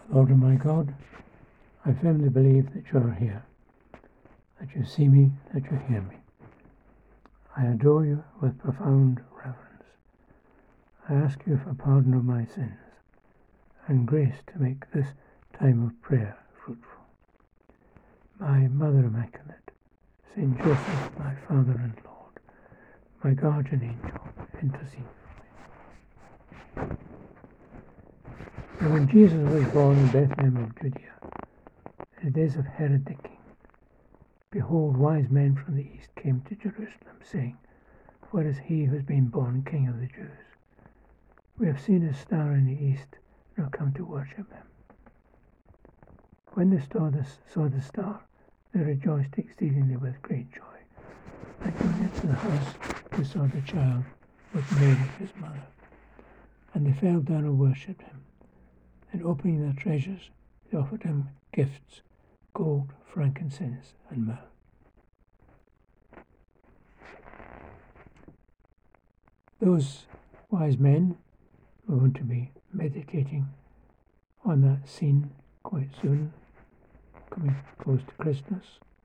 Lord and my God, I firmly believe that you are here, that you see me, that you hear me. I adore you with profound reverence. I ask you for pardon of my sins and grace to make this time of prayer fruitful. My Mother Immaculate, Saint Joseph, my Father and Lord, my guardian angel, intercede for me. And when Jesus was born in Bethlehem of Judea, in the days of Herod the king, behold, wise men from the east came to Jerusalem, saying, Where is he who has been born King of the Jews? We have seen his star in the east, and have come to worship him. When they saw the star, they rejoiced exceedingly with great joy. And going into the house, they saw the child with Mary his mother. And they fell down and worshipped him. And opening their treasures, they offered him gifts, gold, frankincense, and myrrh. Those wise men are going to be meditating on that scene quite soon, coming close to Christmas.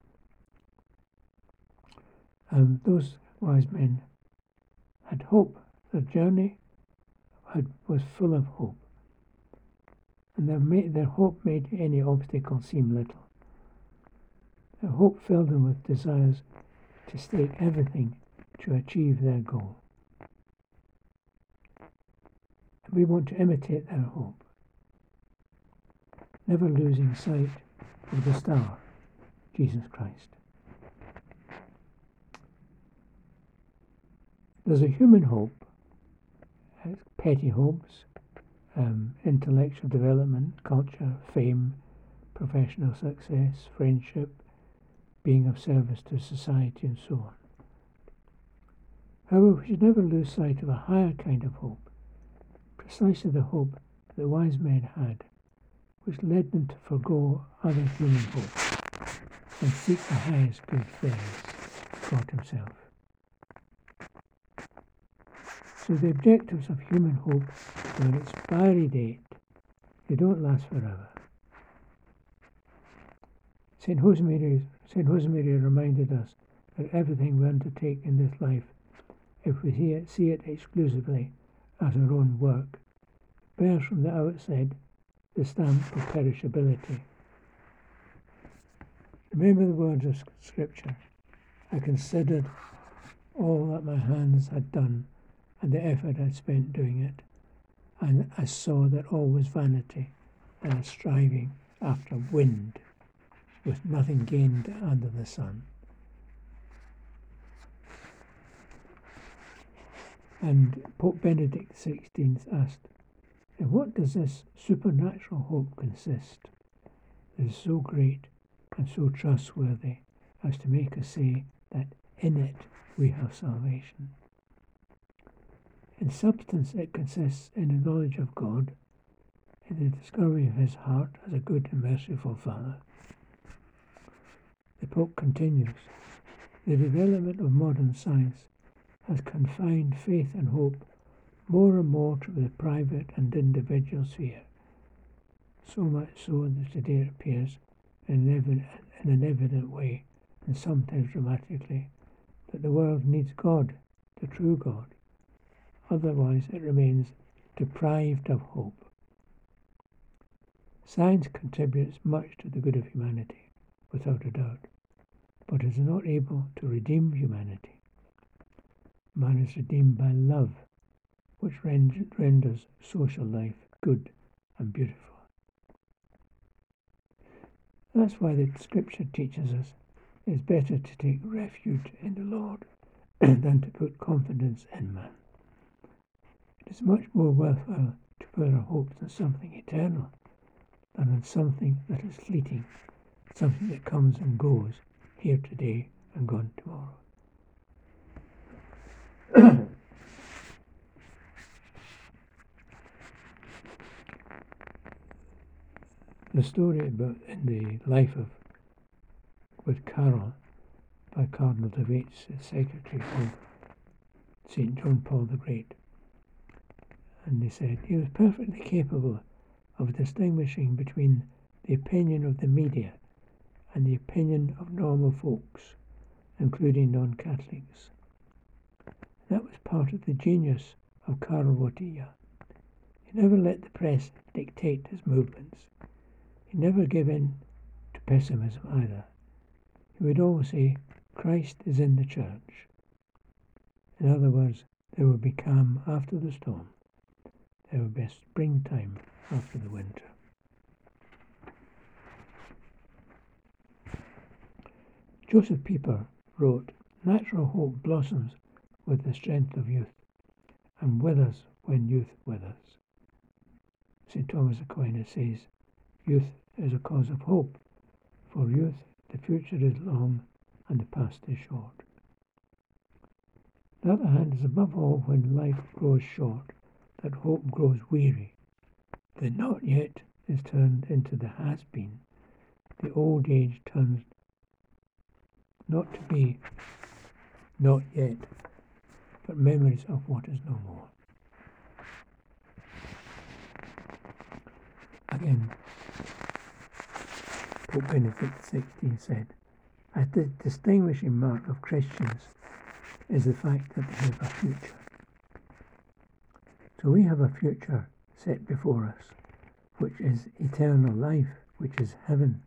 Those wise men had hope. Their journey was full of hope. And their hope made any obstacle seem little. Their hope filled them with desires to stake everything to achieve their goal. And we want to imitate their hope, never losing sight of the star, Jesus Christ. There's a human hope, petty hopes, intellectual development, culture, fame, professional success, friendship, being of service to society, and so on. However, we should never lose sight of a higher kind of hope, precisely the hope that the wise men had, which led them to forego other human hopes and seek the highest good things, God himself. So the objectives of human hope have an expiry date. They don't last forever. St. Josemaria reminded us that everything we undertake in this life, if we see it exclusively as our own work, bears from the outset the stamp of perishability. Remember the words of Scripture. I considered all that my hands had done and the effort I'd spent doing it, and I saw that all was vanity and a striving after wind, with nothing gained under the sun. And Pope Benedict XVI asked, in what does this supernatural hope consist that is so great and so trustworthy as to make us say that in it we have salvation? In substance, it consists in the knowledge of God, in the discovery of his heart as a good and merciful Father. The Pope continues, the development of modern science has confined faith and hope more and more to the private and individual sphere, so much so that today it appears in an evident way, and sometimes dramatically, that the world needs God, the true God. Otherwise it remains deprived of hope. Science contributes much to the good of humanity, without a doubt, but is not able to redeem humanity. Man is redeemed by love, which renders social life good and beautiful. That's why the Scripture teaches us it's better to take refuge in the Lord than to put confidence in man. It is much more worthwhile to put our hopes in something eternal than in something that is fleeting, something that comes and goes, here today and gone tomorrow. The story about in the life with Carol by Cardinal de Retz, secretary of St. John Paul the Great. And they said he was perfectly capable of distinguishing between the opinion of the media and the opinion of normal folks, including non-Catholics. That was part of the genius of Karl Wojtyla. He never let the press dictate his movements. He never gave in to pessimism either. He would always say, Christ is in the church. In other words, there will be calm after the storm. There will be a springtime after the winter. Joseph Pieper wrote, natural hope blossoms with the strength of youth and withers when youth withers. St. Thomas Aquinas says, youth is a cause of hope. For youth, the future is long and the past is short. On the other hand, it is above all when life grows short that hope grows weary. The not yet is turned into the has been. The old age turns not to be not yet, but memories of what is no more. Again, Pope Benedict XVI said, a distinguishing mark of Christians is the fact that they have a future. So we have a future set before us, which is eternal life, which is heaven.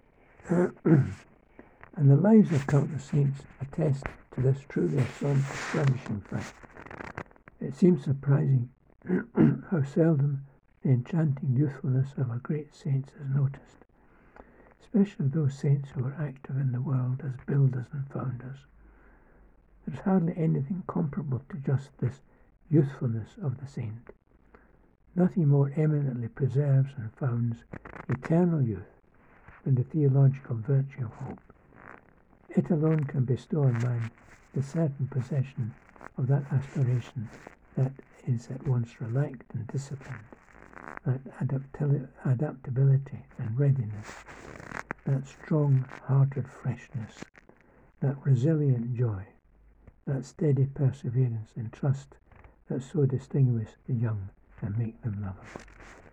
And the lives of countless saints attest to this truly astonishing fact. It seems surprising how seldom the enchanting youthfulness of our great saints is noticed, especially of those saints who were active in the world as builders and founders. There is hardly anything comparable to just this youthfulness of the saint. Nothing more eminently preserves and founds eternal youth than the theological virtue of hope. It alone can bestow on man the certain possession of that aspiration that is at once relaxed and disciplined, that adaptability and readiness, that strong-hearted freshness, that resilient joy, that steady perseverance and trust that so distinguish the young and make them lovers.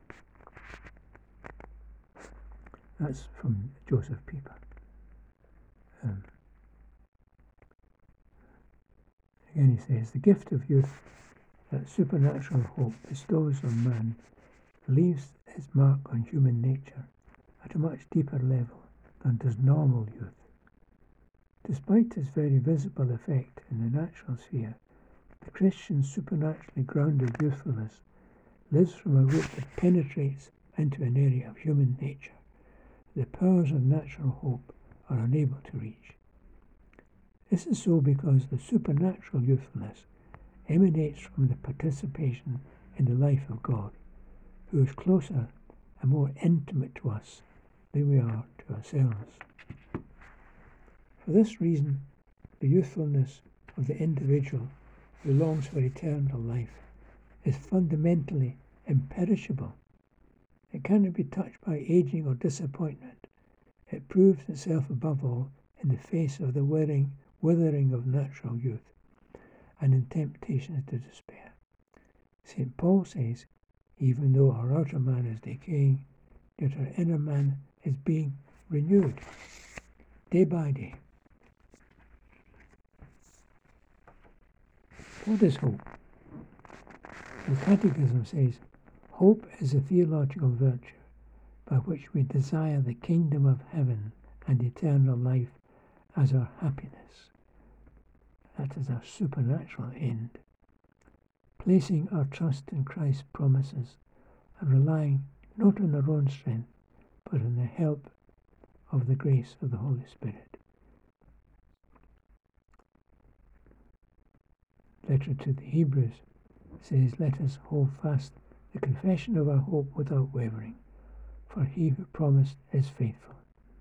That's from Joseph Pieper. Again he says, the gift of youth that supernatural hope bestows on man leaves its mark on human nature at a much deeper level than does normal youth. Despite its very visible effect in the natural sphere, the Christian's supernaturally grounded youthfulness lives from a root that penetrates into an area of human nature the powers of natural hope are unable to reach. This is so because the supernatural youthfulness emanates from the participation in the life of God, who is closer and more intimate to us than we are to ourselves. For this reason, the youthfulness of the individual who longs for eternal life is fundamentally imperishable. It cannot be touched by aging or disappointment. It proves itself above all in the face of the withering of natural youth and in temptations to despair. St. Paul says, even though our outer man is decaying, yet our inner man is being renewed day by day. What is hope? The Catechism says, hope is a theological virtue by which we desire the kingdom of heaven and eternal life as our happiness. That is our supernatural end. Placing our trust in Christ's promises and relying not on our own strength, but on the help of the grace of the Holy Spirit. Letter to the Hebrews says, let us hold fast the confession of our hope without wavering, for he who promised is faithful.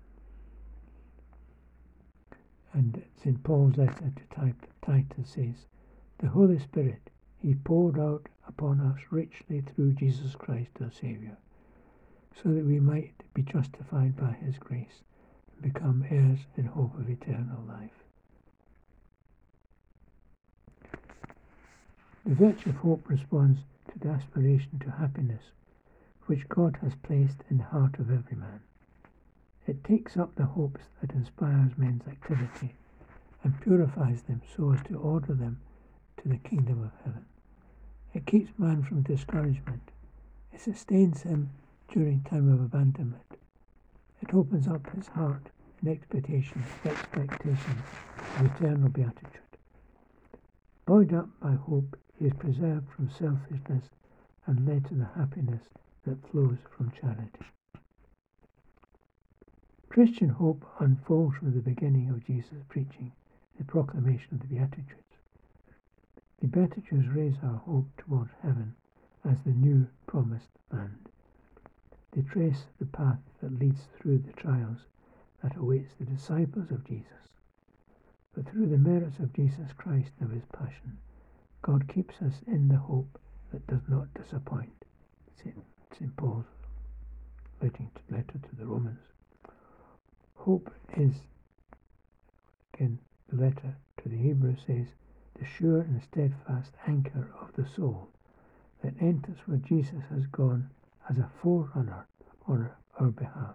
And St. Paul's letter to Titus says, the Holy Spirit he poured out upon us richly through Jesus Christ our Saviour, so that we might be justified by his grace and become heirs in hope of eternal life. The virtue of hope responds to the aspiration to happiness which God has placed in the heart of every man. It takes up the hopes that inspires men's activity and purifies them so as to order them to the kingdom of heaven. It keeps man from discouragement. It sustains him during time of abandonment. It opens up his heart in expectation of eternal beatitude. Buoyed up by hope, he is preserved from selfishness and led to the happiness that flows from charity. Christian hope unfolds from the beginning of Jesus' preaching, the proclamation of the Beatitudes. The Beatitudes raise our hope towards heaven as the new promised land. They trace the path that leads through the trials that awaits the disciples of Jesus. But through the merits of Jesus Christ and of his passion, God keeps us in the hope that does not disappoint. St. Paul's letter to the Romans. Hope is, again, the letter to the Hebrews says, the sure and steadfast anchor of the soul that enters where Jesus has gone as a forerunner on our behalf.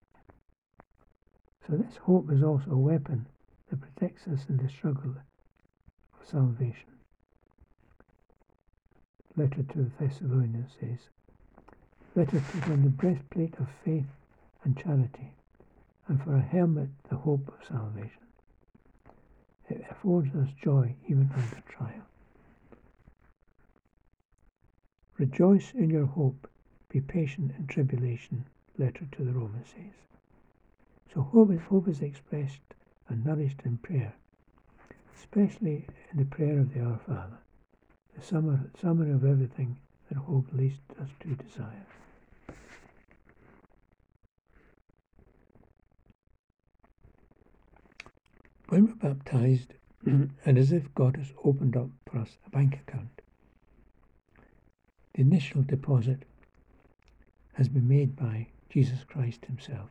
So this hope is also a weapon that protects us in the struggle of salvation. Letter to the Thessalonians says, let us put on the breastplate of faith and charity, and for a helmet the hope of salvation. It affords us joy even under trial. Rejoice in your hope, be patient in tribulation, letter to the Romans says. So hope is expressed and nourished in prayer, especially in the prayer of the Our Father, the summary of everything that hope leads us to desire. When we're baptized, and as if God has opened up for us a bank account, the initial deposit has been made by Jesus Christ himself.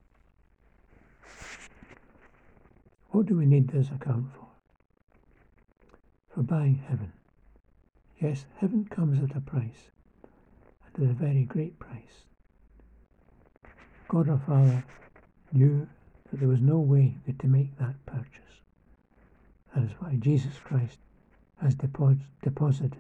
What do we need this account for? For buying heaven. Yes, heaven comes at a price, and at a very great price. God our Father knew that there was no way to make that purchase. That is why Jesus Christ has deposited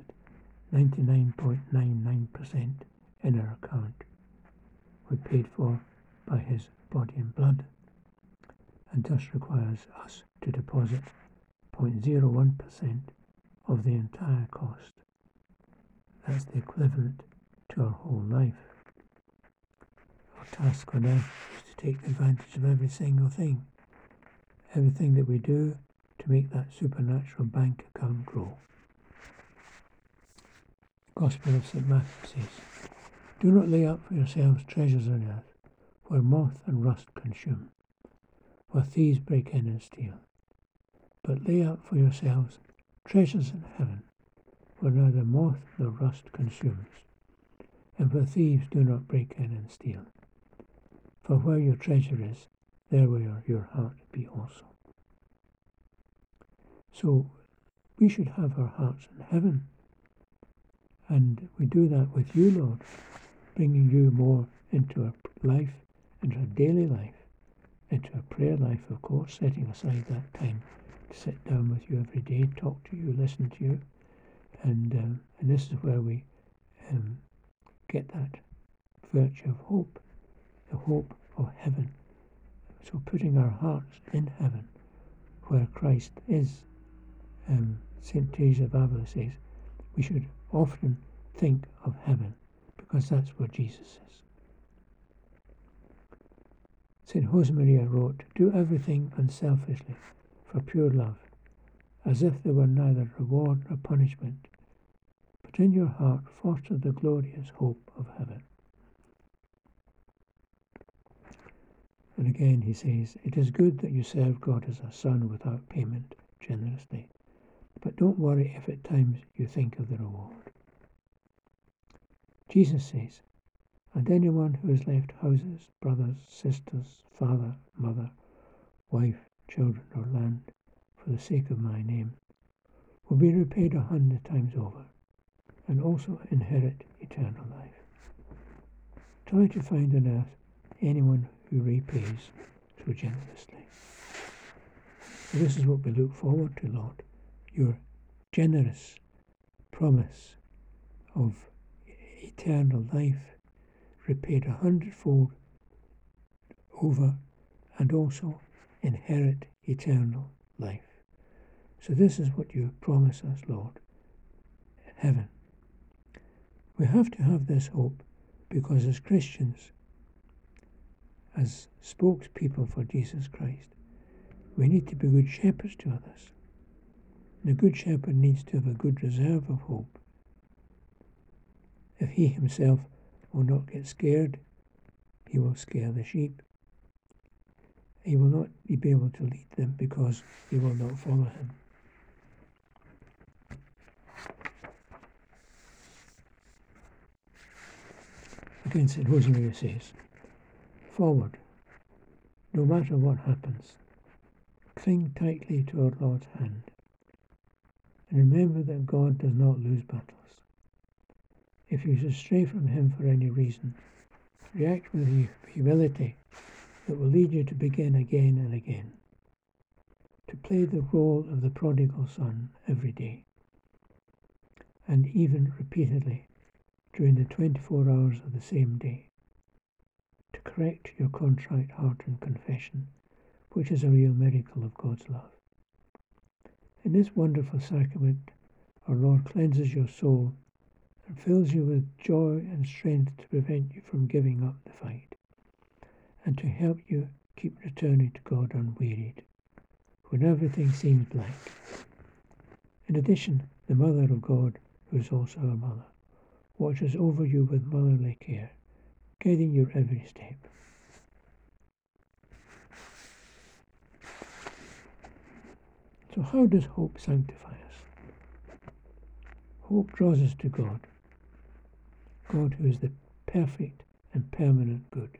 99.99% in our account, was paid for by his body and blood, and thus requires us to deposit 0.01% of the entire cost. That's the equivalent to our whole life. Our task on earth is to take advantage of every single thing, everything that we do to make that supernatural bank account grow. The Gospel of St. Matthew says, do not lay up for yourselves treasures on earth, where moth and rust consume, where thieves break in and steal. But lay up for yourselves treasures in heaven, where neither moth nor rust consumes, and where thieves do not break in and steal. For where your treasure is, there will your heart be also. So we should have our hearts in heaven, and we do that with you, Lord, bringing you more into our life, into our daily life, into our prayer life, of course, setting aside that time to sit down with you every day, talk to you, listen to you, and this is where we get that virtue of hope, the hope of heaven. So putting our hearts in heaven, where Christ is, St. Teresa of Avila says, we should often think of heaven, because that's where Jesus is. St. Josemaria wrote, do everything unselfishly, for pure love, as if there were neither reward nor punishment, but in your heart foster the glorious hope of heaven. And again he says, it is good that you serve God as a son without payment generously, but don't worry if at times you think of the reward. Jesus says, and anyone who has left houses, brothers, sisters, father, mother, wife, children, or land for the sake of my name will be repaid 100 times over, and also inherit eternal life. Try to find on earth anyone who repays so generously. And this is what we look forward to, Lord, your generous promise of eternal life, repaid 100-fold over, and also inherit eternal life. So this is what you promise us, Lord, in heaven. We have to have this hope because as Christians, as spokespeople for Jesus Christ, we need to be good shepherds to others. The good shepherd needs to have a good reserve of hope. If he himself will not get scared, he will scare the sheep. He will not be able to lead them because they will not follow him. Again, St. Josemaria says, forward, no matter what happens, cling tightly to our Lord's hand, and remember that God does not lose battles. If you should stray from him for any reason, react with humility that will lead you to begin again and again, to play the role of the prodigal son every day, and even repeatedly during the 24 hours of the same day, to correct your contrite heart in confession, which is a real miracle of God's love. In this wonderful sacrament, our Lord cleanses your soul and fills you with joy and strength to prevent you from giving up the fight, and to help you keep returning to God unwearied, when everything seems black. In addition, the Mother of God, who is also our Mother, watches over you with motherly care, guiding your every step. So how does hope sanctify us? Hope draws us to God, God who is the perfect and permanent good.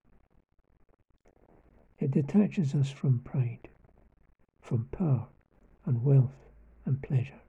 It detaches us from pride, from power and wealth and pleasure.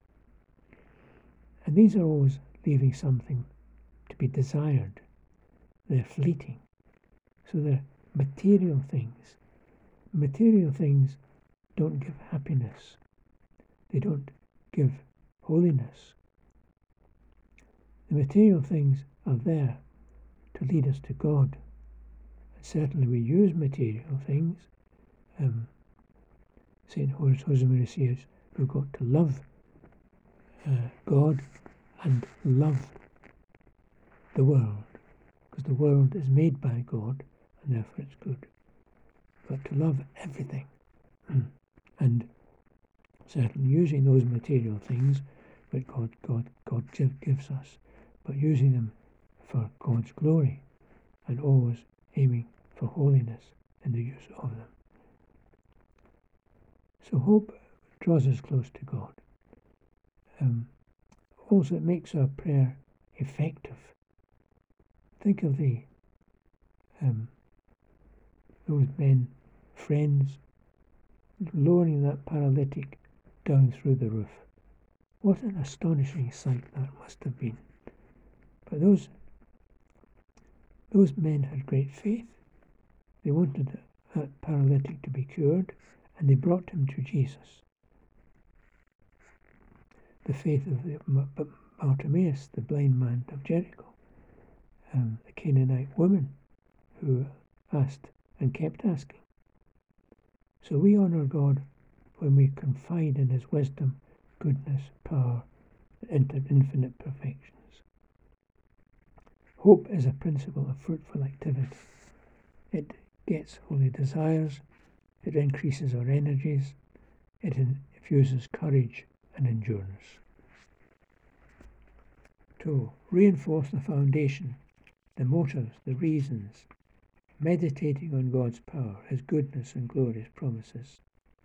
And these are always leaving something to be desired. They're fleeting. So they're material things. Material things don't give happiness. They don't give holiness. The material things are there to lead us to God. And certainly we use material things. St. Josemaria says we've got to love God and love the world, because the world is made by God and therefore it's good. But to love everything, and certainly using those material things that God gives us, but using them for God's glory and always aiming for holiness in the use of them. So hope draws us close to God. Also, it makes our prayer effective. Think of those men, friends, lowering that paralytic down through the roof. What an astonishing sight that must have been. But those men had great faith. They wanted that paralytic to be cured, and they brought him to Jesus. The faith of Bartimaeus, the blind man of Jericho, the Canaanite woman who asked and kept asking. So we honour God when we confide in his wisdom, goodness, power, and infinite perfections. Hope is a principle of fruitful activity. It gets holy desires, it increases our energies, it infuses courage and endurance. To reinforce the foundation, the motives, the reasons, meditating on God's power, his goodness and glorious promises.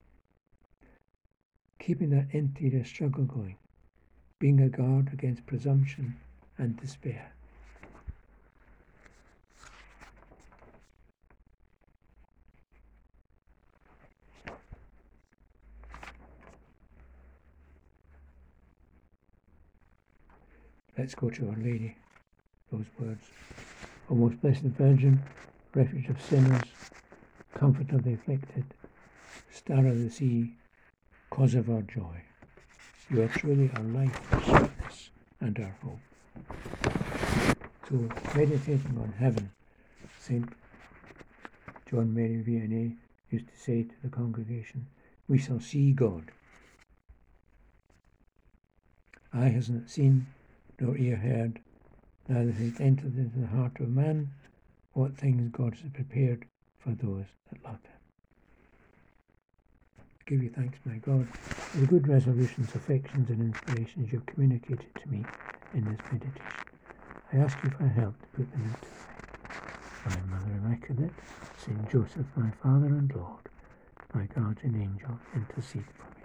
Keeping that interior struggle going, being a guard against presumption and despair. Let's go to Our Lady, those words. O most blessed Virgin, refuge of sinners, comfort of the afflicted, star of the sea, cause of our joy. You are truly our life, our sweetness, and our hope. So, meditating on heaven, St. John Mary Vianney used to say to the congregation, we shall see God. Eye has not seen, nor ear heard, neither has it entered into the heart of man what things God has prepared for those that love him. I give you thanks, my God, for the good resolutions, affections and inspirations you have communicated to me in this meditation. I ask you for help to put them into effect. My Mother Immaculate, Saint Joseph, my Father and Lord, my guardian angel, intercede for me.